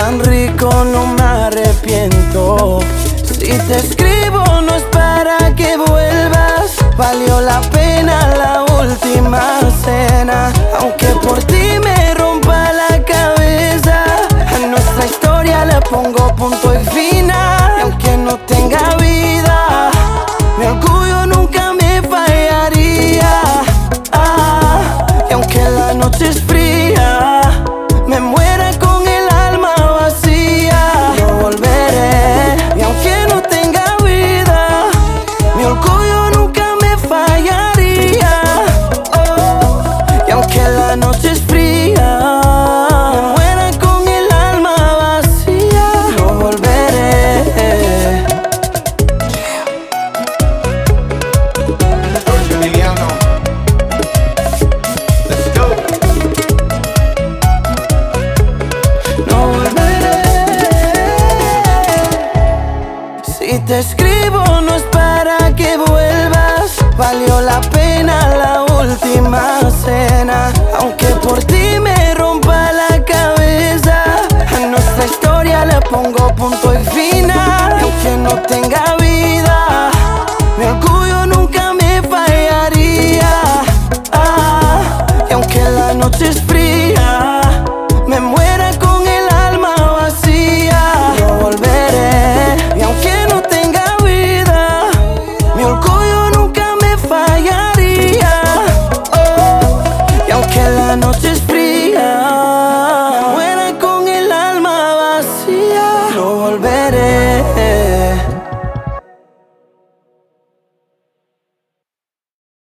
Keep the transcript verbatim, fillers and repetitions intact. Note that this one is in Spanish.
tan rico, no me arrepiento. Si te escribo no es para que vuelvas, valió la pena la última cena. Aunque por ti me rompa la cabeza, a nuestra historia le pongo punto y final. Y aunque no tenga vida, mi orgullo nunca me fallaría. Ah, y aunque la noche es fría, me muera con el alma vacía, yo volveré. Y aunque no tenga vida, mi orgullo nunca me fallaría. Oh, y aunque la noche es fría, me muera con el alma vacía, yo volveré. Emiliano, let's go. No volveré. Si te escribo no es para que vuelvas, valió la pena la última cena. Aunque